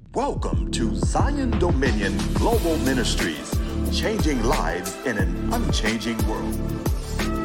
Welcome to Zion Dominion Global Ministries, changing lives in an unchanging world.